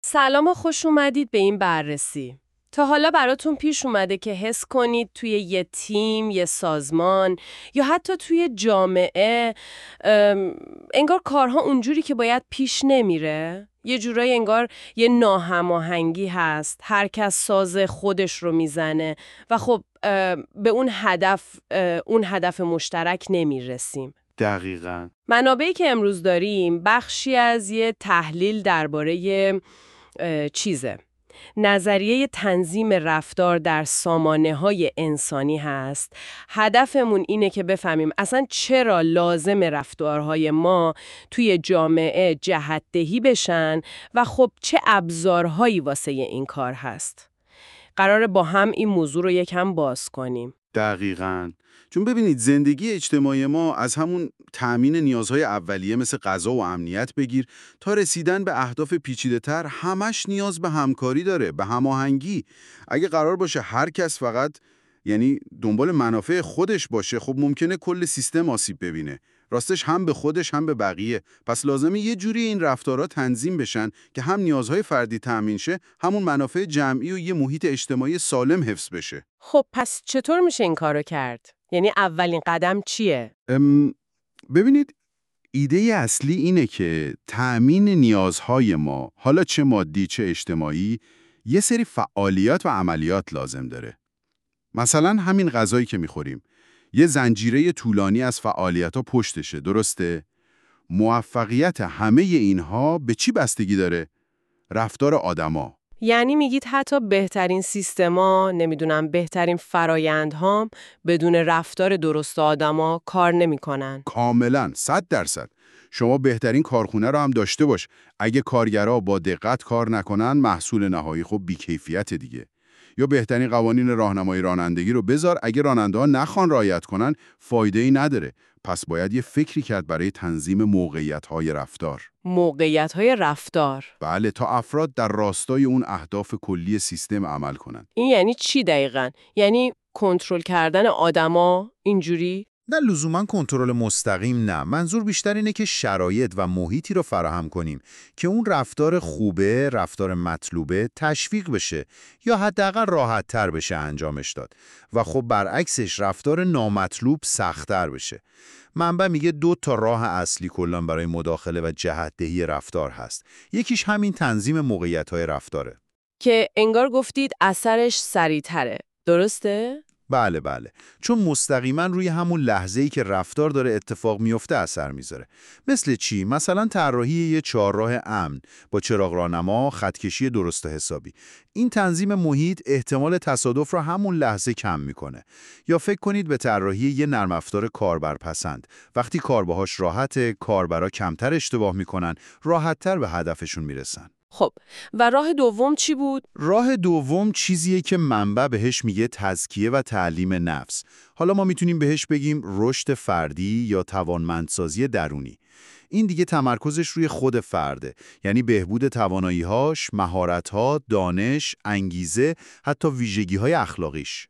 سلام و خوش اومدید به این بررسی. تا حالا براتون پیش اومده که حس کنید توی یه تیم، یه سازمان یا حتی توی جامعه انگار کارها اونجوری که باید پیش نمیره؟ یه جورایی انگار یه ناهماهنگی هست، هر کس ساز خودش رو میزنه و خب به اون هدف مشترک نمیرسیم. دقیقاً. منابعی که امروز داریم بخشی از یه تحلیل درباره نظریه تنظیم رفتار در سامانه‌های انسانی هست. هدفمون اینه که بفهمیم اصلا چرا لازم رفتارهای ما توی جامعه جهت‌دهی بشن و خب چه ابزارهایی واسه این کار هست. قراره با هم این موضوع رو یکم باز کنیم. دقیقاً. چون ببینید زندگی اجتماعی ما از همون تأمین نیازهای اولیه مثل غذا و امنیت بگیر تا رسیدن به اهداف پیچیده‌تر همش نیاز به همکاری داره، به هماهنگی. اگه قرار باشه هر کس فقط دنبال منافع خودش باشه، خب ممکنه کل سیستم آسیب ببینه. راستش هم به خودش هم به بقیه. پس لازمه یه جوری این رفتارها تنظیم بشن که هم نیازهای فردی تأمین شه، همون منافع جمعی و یه محیط اجتماعی سالم حفظ بشه. خب پس چطور میشه این کارو کرد؟ یعنی اولین قدم چیه؟ ببینید ایده اصلی اینه که تأمین نیازهای ما، حالا چه مادی چه اجتماعی، یه سری فعالیت و عملیات لازم داره. مثلا همین غذایی که میخوریم، یه زنجیره طولانی از فعالیت‌ها پشتشه، درسته؟ موفقیت همه اینها به چی بستگی داره؟ رفتار آدما. یعنی میگید حتی بهترین سیستما، بهترین فرایندهام بدون رفتار درست آدما کار نمیکنن. کاملاً 100%. شما بهترین کارخونه رو هم داشته باش. اگه کارگرها با دقت کار نکنن، محصول نهایی خب بی‌کیفیت دیگه. یا بهترین قوانین راهنمایی رانندگی رو بذار، اگه راننده‌ها نخوان رعایت کنن، فایده‌ای نداره. پس باید یه فکری کرد برای تنظیم موقعیت‌های رفتار. موقعیت‌های رفتار. بله، تا افراد در راستای اون اهداف کلی سیستم عمل کنن. این یعنی چی دقیقاً؟ یعنی کنترل کردن آدما اینجوری؟ نه لزوما کنترل مستقیم، نه. منظور بیشتر اینه که شرایط و محیطی رو فراهم کنیم که اون رفتار خوبه، رفتار مطلوبه تشویق بشه یا حداقل راحت‌تر بشه انجامش داد و خب برعکسش رفتار نامطلوب سخت‌تر بشه. منبع میگه 2 راه اصلی کلاً برای مداخله و جهت‌دهی رفتار هست. یکیش همین تنظیم موقعیت‌های رفتاره. که انگار گفتید اثرش سریع‌تره. درسته؟ بله. چون مستقیما روی همون لحظه‌ای که رفتار داره اتفاق میفته اثر میذاره. مثل چی؟ مثلا طراحی یه چهارراه امن با چراغ راهنما، خطکشی درست و حسابی. این تنظیم محیط احتمال تصادف را همون لحظه کم میکنه. یا فکر کنید به طراحی یه نرم افزار کاربرپسند. وقتی کار باهاش راحته، کاربرا کمتر اشتباه میکنن، راحت‌تر به هدفشون میرسن. خب و راه دوم چی بود؟ راه دوم چیزیه که منبع بهش میگه تزکیه و تعلیم نفس. حالا ما میتونیم بهش بگیم رشد فردی یا توانمندسازی درونی. این دیگه تمرکزش روی خود فرده، یعنی بهبود توانایی‌هاش، مهارت‌ها، دانش، انگیزه، حتی ویژگی‌های اخلاقیش.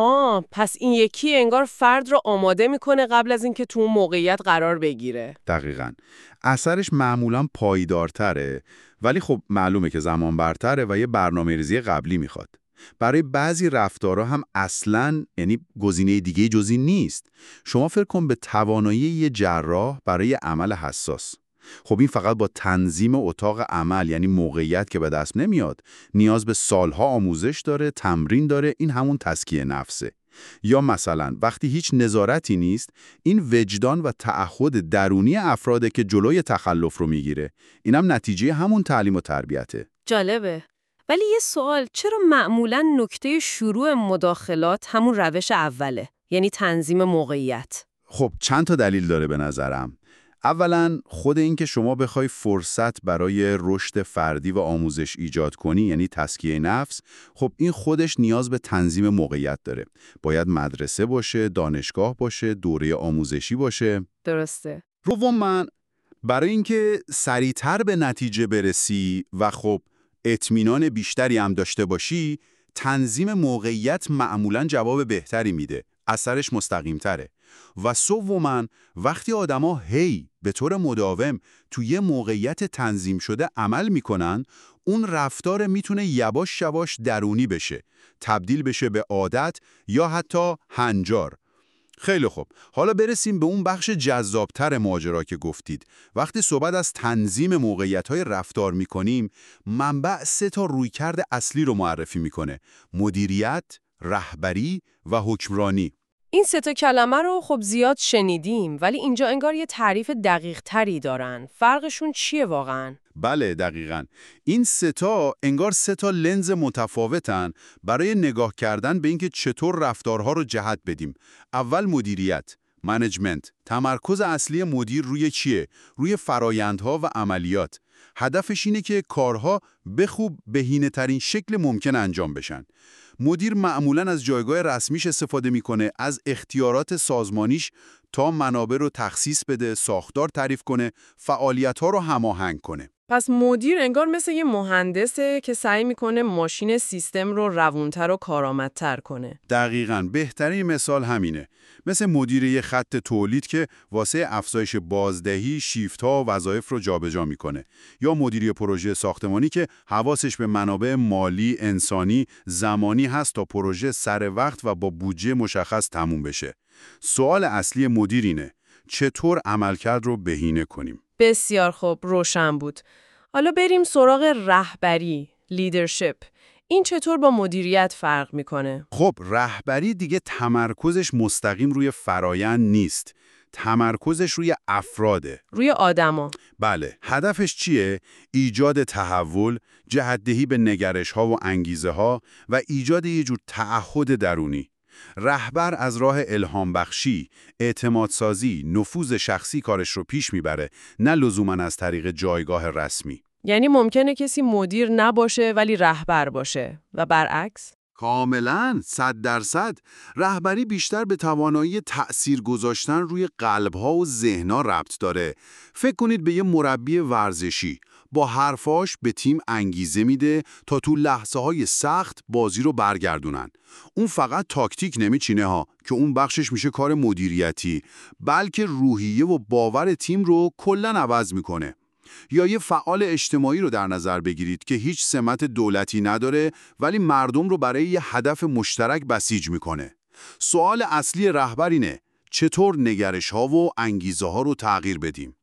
پس این یکی انگار فرد رو آماده میکنه قبل از اینکه تو اون موقعیت قرار بگیره. دقیقاً. اثرش معمولاً پایدارتره، ولی خب معلومه که زمان برتره و یه برنامه‌ریزی قبلی میخواد. برای بعضی رفتارها هم اصلاً گزینه دیگه جزی نیست. شما فکر کن به توانایی یه جراح برای عمل حساس. خب این فقط با تنظیم اتاق عمل، یعنی موقعیت، که به دست نمیاد. نیاز به سالها آموزش داره، تمرین داره، این همون تزکیه نفسه. یا مثلا وقتی هیچ نظارتی نیست، این وجدان و تعهد درونی افراده که جلوی تخلف رو میگیره. اینم نتیجه همون تعلیم و تربیته. جالبه. ولی یه سوال، چرا معمولاً نکته شروع مداخلات همون روش اوله؟ یعنی تنظیم موقعیت. خب چند تا دلیل داره به نظرم. اولا خود این که شما بخوای فرصت برای رشد فردی و آموزش ایجاد کنی، یعنی تزکیه نفس، خب این خودش نیاز به تنظیم موقعیت داره. باید مدرسه باشه، دانشگاه باشه، دوره آموزشی باشه. درسته. دوما برای اینکه سریعتر به نتیجه برسی و خب اطمینان بیشتری هم داشته باشی، تنظیم موقعیت معمولاً جواب بهتری میده. اثرش مستقیم‌تره. و سوماً وقتی آدما به طور مداوم توی موقعیت تنظیم شده عمل میکنن، اون رفتار میتونه یواش یواش درونی بشه، تبدیل بشه به عادت یا حتی هنجار. خیلی خوب، حالا برسیم به اون بخش جذابتر ماجرا که گفتید. وقتی صحبت از تنظیم موقعیت‌های رفتار می‌کنیم، منبع 3 تا رویکرد اصلی رو معرفی می‌کنه: مدیریت، رهبری و حکمرانی. این 3 تا کلمه رو خب زیاد شنیدیم، ولی اینجا انگار یه تعریف دقیق تری دارن. فرقشون چیه واقعاً؟ بله دقیقاً. این 3 تا انگار 3 تا لنز متفاوتن برای نگاه کردن به اینکه چطور رفتارها رو جهت بدیم. اول مدیریت، منیجمنت. تمرکز اصلی مدیر روی چیه؟ روی فرایندها و عملیات. هدفش اینه که کارها به خوب بهینه‌ترین شکل ممکن انجام بشن. مدیر معمولاً از جایگاه رسمیش استفاده میکنه، از اختیارات سازمانیش تا منابع رو تخصیص بده، ساختار تعریف کنه، فعالیت‌ها رو هماهنگ کنه. پس مدیر انگار مثل یه مهندسه که سعی میکنه ماشین سیستم رو روونتر و کارآمدتر کنه. دقیقاً بهترین مثال همینه. مثل مدیر یه خط تولید که واسه افزایش بازدهی شیفت‌ها و وظایف رو جابجا میکنه، یا مدیر پروژه ساختمانی که حواسش به منابع مالی، انسانی، زمانی هست تا پروژه سر وقت و با بودجه مشخص تموم بشه. سوال اصلی مدیر اینه: چطور عملکرد رو بهینه کنیم؟ بسیار خوب، روشن بود. حالا بریم سراغ رهبری، لیدرشپ. این چطور با مدیریت فرق میکنه؟ خب رهبری دیگه تمرکزش مستقیم روی فرایند نیست. تمرکزش روی افراده. روی آدما. بله، هدفش چیه؟ ایجاد تحول، جهت‌دهی به نگرش‌ها و انگیزه‌ها و ایجاد یه جور تعهد درونی. رهبر از راه الهام بخشی، اعتمادسازی، نفوذ شخصی کارش رو پیش میبره، نه لزوماً از طریق جایگاه رسمی. یعنی ممکنه کسی مدیر نباشه ولی رهبر باشه و برعکس؟ کاملاً، 100%. رهبری بیشتر به توانایی تأثیر گذاشتن روی قلب‌ها و ذهن‌ها ربط داره. فکر کنید به یه مربی ورزشی. با حرفاش به تیم انگیزه میده تا تو لحظه‌های سخت بازی رو برگردونن. اون فقط تاکتیک نمیچینه ها، که اون بخشش میشه کار مدیریتی، بلکه روحیه و باور تیم رو کلاً عوض میکنه. یا یه فعال اجتماعی رو در نظر بگیرید که هیچ سمت دولتی نداره ولی مردم رو برای یه هدف مشترک بسیج میکنه. سوال اصلی رهبر اینه: چطور نگرش‌ها و انگیزه‌ها رو تغییر بدیم؟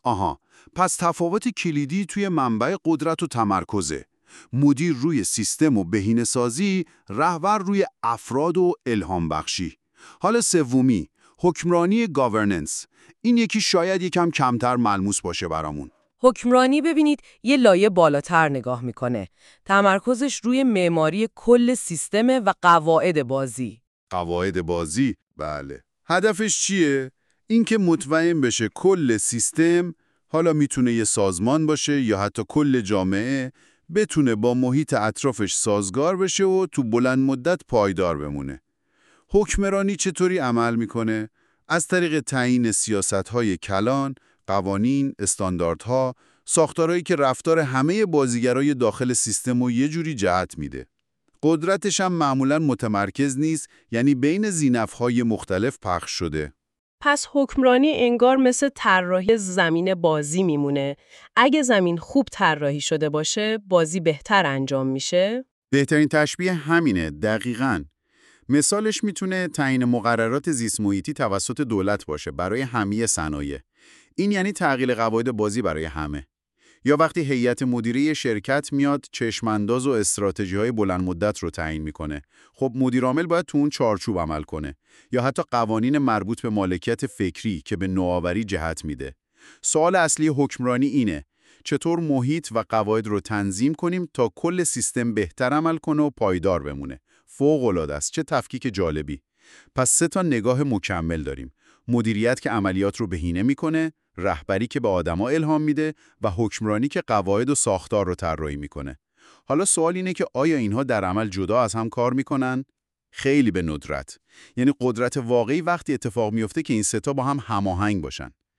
پس تفاوت کلیدی توی منبع قدرت و تمرکزه. مدیر روی سیستم و بهینه‌سازی، رهبر روی افراد و الهام بخشی. حالا سومی، حکمرانی گاورننس. این یکی شاید یکم کمتر ملموس باشه برامون. حکمرانی ببینید یه لایه بالاتر نگاه میکنه. تمرکزش روی معماری کل سیستم و قواعد بازی. قواعد بازی؟ بله. هدفش چیه؟ اینکه مطمئن بشه کل سیستم، حالا میتونه یه سازمان باشه یا حتی کل جامعه، بتونه با محیط اطرافش سازگار بشه و تو بلند مدت پایدار بمونه. حکمرانی چطوری عمل میکنه؟ از طریق تعیین سیاست‌های کلان، قوانین، استانداردها، ساختارهایی که رفتار همه بازیگرای داخل سیستم رو یه جوری جهت میده. قدرتش هم معمولاً متمرکز نیست، یعنی بین زینف‌های مختلف پخش شده. پس حکمرانی انگار مثل طراحی زمین بازی میمونه. اگه زمین خوب طراحی شده باشه، بازی بهتر انجام میشه. بهترین تشبیه همینه، دقیقاً. مثالش میتونه تعیین مقررات زیست‌محیطی توسط دولت باشه برای همه صنایع. این یعنی تغییر قواعد بازی برای همه. یا وقتی هیئت مدیره شرکت میاد چشمانداز و استراتژی‌های بلند مدت رو تعیین میکنه. خب مدیر عامل باید تو اون چارچوب عمل کنه. یا حتی قوانین مربوط به مالکیت فکری که به نوآوری جهت میده. سوال اصلی حکمرانی اینه: چطور محیط و قواعد رو تنظیم کنیم تا کل سیستم بهتر عمل کنه و پایدار بمونه. فوق‌العاده است. چه تفکیک جالبی. پس 3 تا نگاه مکمل داریم: مدیریت که عملیات رو بهینه میکنه، رهبری که به آدما الهام میده و حکمرانی که قواعد و ساختار رو طراحی میکنه. حالا سوال اینه که آیا اینها در عمل جدا از هم کار میکنن؟ خیلی به ندرت. یعنی قدرت واقعی وقتی اتفاق میفته که این 3 تا با هم هماهنگ باشن.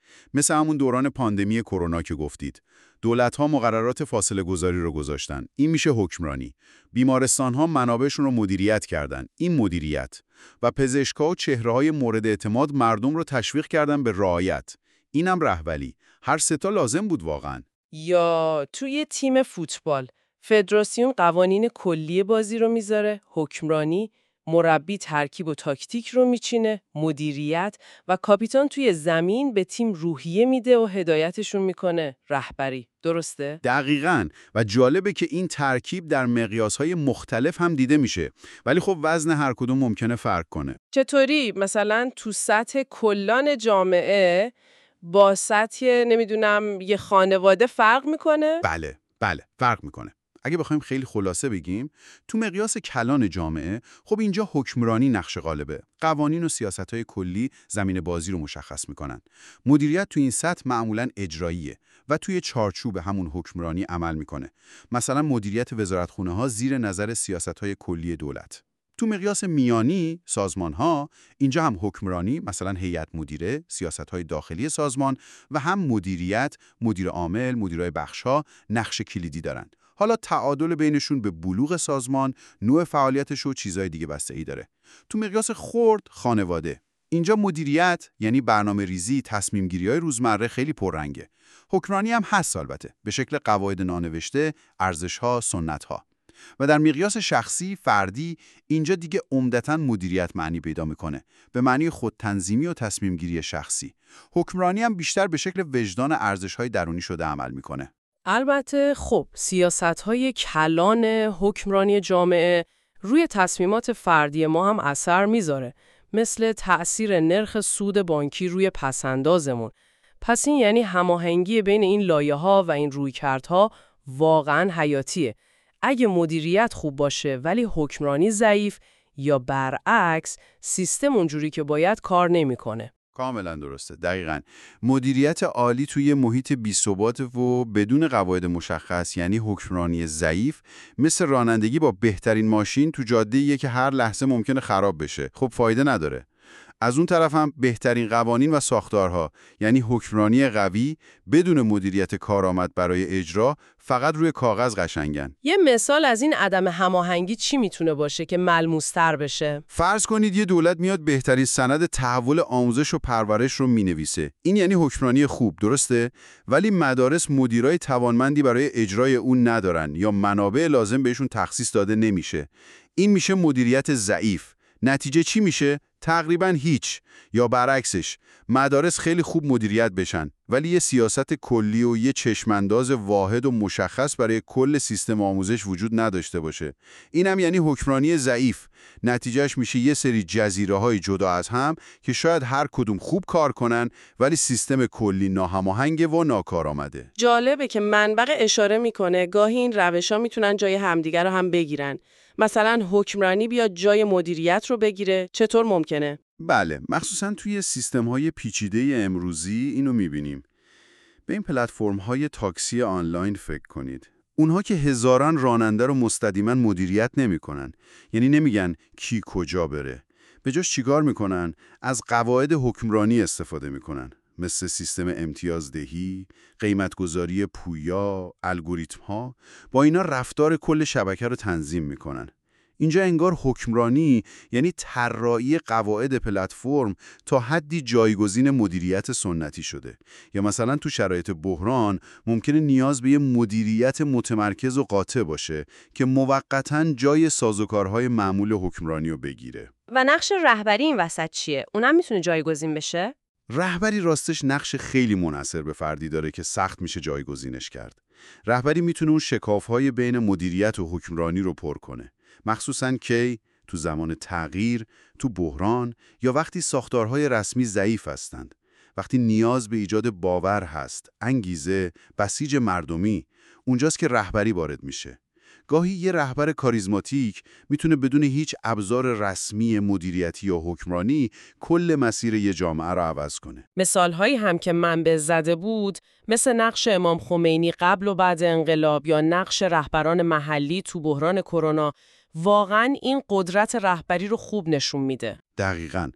مثل همون دوران پاندمی کرونا که گفتید. دولت‌ها مقررات فاصله گذاری رو گذاشتن. این میشه حکمرانی. بیمارستان‌ها منابعشون رو مدیریت کردن. این مدیریت. و پزشکا و چهره‌های مورد اعتماد مردم رو تشویق کردن به رعایت. اینم رهبری. هر سه تا لازم بود واقعاً. یا توی تیم فوتبال فدراسیون قوانین کلی بازی رو میذاره، حکمرانی، مربی ترکیب و تاکتیک رو میچینه، مدیریت و کاپیتان توی زمین به تیم روحیه میده و هدایتشون میکنه، رهبری. درسته؟ دقیقاً. و جالبه که این ترکیب در مقیاس‌های مختلف هم دیده میشه. ولی خب وزن هر کدوم ممکنه فرق کنه. چطوری؟ مثلا تو سطح کلان جامعه با سطح نمیدونم یه خانواده فرق میکنه؟ بله، فرق میکنه. اگه بخوایم خیلی خلاصه بگیم، تو مقیاس کلان جامعه، خب اینجا حکمرانی نقش غالبه. قوانین و سیاست‌های کلی زمین بازی رو مشخص میکنن. مدیریت تو این سطح معمولاً اجراییه و توی چارچوب همون حکمرانی عمل میکنه. مثلا مدیریت وزارتخونه‌ها زیر نظر سیاست‌های کلی دولت. تو مقیاس میانی، سازمان‌ها، اینجا هم حکمرانی، مثلا هیئت مدیره، سیاست‌های داخلی سازمان و هم مدیریت، مدیر عامل، مدیرای بخش‌ها نقش کلیدی دارن. حالا تعادل بینشون به بلوغ سازمان، نوع فعالیتش و چیزای دیگه بستگی داره. تو مقیاس خرد، خانواده. اینجا مدیریت یعنی برنامه‌ریزی، تصمیم‌گیری‌های روزمره خیلی پررنگه. حکمرانی هم هست البته، به شکل قواعد نانوشته، ارزش‌ها، سنت‌ها. و در مقیاس شخصی، فردی، اینجا دیگه عمدتاً مدیریت معنی پیدا میکنه، به معنی خودتنظیمی و تصمیم‌گیری شخصی. حکمرانی هم بیشتر به شکل وجدان ارزش‌های درونی شده عمل میکنه. البته خب سیاست‌های کلان حکمرانی جامعه روی تصمیمات فردی ما هم اثر میذاره، مثل تأثیر نرخ سود بانکی روی پسندازمون. پس این یعنی هماهنگی بین این لایه‌ها و این رویکردها واقعاً حیاتیه. اگه مدیریت خوب باشه ولی حکمرانی ضعیف یا برعکس، سیستم اونجوری که باید کار نمیکنه. کاملا درسته. دقیقاً. مدیریت عالی توی محیط بی‌ثبات و بدون قواعد مشخص، یعنی حکمرانی ضعیف، مثل رانندگی با بهترین ماشین تو جاده‌ایه که هر لحظه ممکنه خراب بشه. خب فایده نداره. از اون طرف هم بهترین قوانین و ساختارها، یعنی حکمرانی قوی بدون مدیریت کارآمد برای اجرا، فقط روی کاغذ قشنگن. یه مثال از این عدم هماهنگی چی میتونه باشه که ملموس‌تر بشه؟ فرض کنید یه دولت میاد بهترین سند تحول آموزش و پرورش رو مینویسه. این یعنی حکمرانی خوب، درسته؟ ولی مدارس مدیرای توانمندی برای اجرای اون ندارن یا منابع لازم بهشون تخصیص داده نمیشه. این میشه مدیریت ضعیف. نتیجه چی میشه؟ تقریباً هیچ. یا برعکسش، مدارس خیلی خوب مدیریت بشن ولی یه سیاست کلی و یه چشمانداز واحد و مشخص برای کل سیستم آموزش وجود نداشته باشه. اینم یعنی حکمرانی ضعیف. نتیجهش میشه یه سری جزیره‌های جدا از هم که شاید هر کدوم خوب کار کنن ولی سیستم کلی ناهماهنگ و ناکارآمده. جالبه که منبع اشاره میکنه گاهی این روش‌ها میتونن جای همدیگر رو هم بگیرن. مثلا حکمرانی بیاد جای مدیریت رو بگیره، چطور ممکنه؟ بله، مخصوصا توی سیستم‌های پیچیده امروزی اینو می‌بینیم. به این پلتفرم‌های تاکسی آنلاین فکر کنید. اونها که هزاران راننده رو مستقیما مدیریت نمی‌کنن. یعنی نمیگن کی کجا بره. به جاش چیکار می‌کنن؟ از قواعد حکمرانی استفاده می‌کنن. مثل سیستم امتیازدهی، قیمتگذاری پویا، الگوریتم‌ها. با اینا رفتار کل شبکه رو تنظیم می‌کنن. اینجا انگار حکمرانی یعنی طراحی قواعد پلتفرم تا حدی جایگزین مدیریت سنتی شده. یا مثلا تو شرایط بحران ممکنه نیاز به یه مدیریت متمرکز و قاطع باشه که موقتاً جای سازوکارهای معمول حکمرانی رو بگیره. و نقش رهبری این وسط چیه؟ اونم میتونه جایگزین بشه؟ رهبری راستش نقش خیلی منحصر به فردی داره که سخت میشه جایگزینش کرد. رهبری میتونه اون شکاف‌های بین مدیریت و حکمرانی رو پر کنه. مخصوصاً کی؟ تو زمان تغییر، تو بحران یا وقتی ساختارهای رسمی ضعیف هستند. وقتی نیاز به ایجاد باور هست، انگیزه، بسیج مردمی، اونجاست که رهبری وارد میشه. گاهی یه رهبر کاریزماتیک میتونه بدون هیچ ابزار رسمی مدیریتی یا حکمرانی کل مسیر یه جامعه رو عوض کنه. مثالهایی هم که منبع زده بود، مثل نقش امام خمینی قبل و بعد انقلاب یا نقش رهبران محلی تو بحران کرونا، واقعاً این قدرت رهبری رو خوب نشون میده. دقیقاً.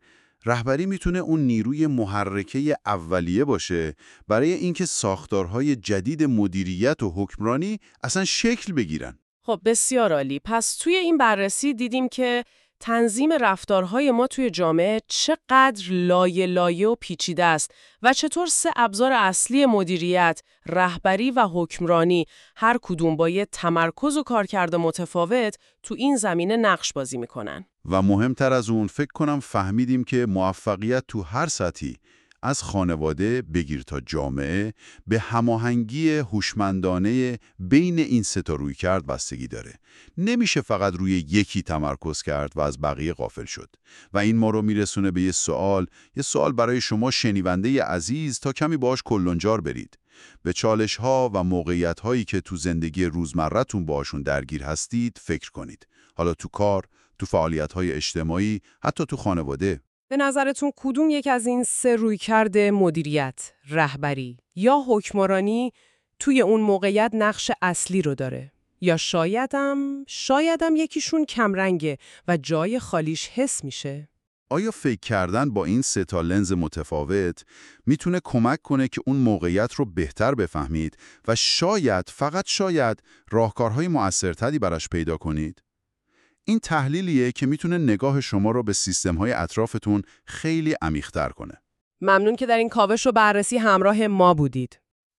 رهبری میتونه اون نیروی محرکه اولیه باشه برای اینکه ساختارهای جدید مدیریت و حکمرانی اصلا شکل بگیرن. خب بسیار عالی. پس توی این بررسی دیدیم که تنظیم رفتارهای ما توی جامعه چقدر لایه لایه و پیچیده است و چطور 3 ابزار اصلی مدیریت، رهبری و حکمرانی هر کدوم با یه تمرکز و کارکرد متفاوت تو این زمینه نقش بازی میکنن. و مهمتر از اون فکر کنم فهمیدیم که موفقیت تو هر سطحی از خانواده بگیر تا جامعه به هماهنگی هوشمندانه بین این 3 تا رویکرد بستگی داره. نمیشه فقط روی یکی تمرکز کرد و از بقیه غافل شد. و این ما رو میرسونه به یه سوال برای شما شنونده عزیز تا کمی باهاش کلنجار برید. به چالش‌ها و موقعیت‌هایی که تو زندگی روزمره‌تون باهاشون درگیر هستید فکر کنید. حالا تو کار، تو فعالیت‌های اجتماعی، حتی تو خانواده. به نظرتون کدوم یک از این 3 رویکرد مدیریت، رهبری یا حکمرانی توی اون موقعیت نقش اصلی رو داره؟ یا شایدم یکیشون کمرنگه و جای خالیش حس میشه؟ آیا فکر کردن با این 3 تا لنز متفاوت میتونه کمک کنه که اون موقعیت رو بهتر بفهمید و فقط شاید راهکارهای مؤثرتری براش پیدا کنید؟ این تحلیلیه که میتونه نگاه شما رو به سیستم‌های اطرافتون خیلی عمیق‌تر کنه. ممنون که در این کاوش و بررسی همراه ما بودید.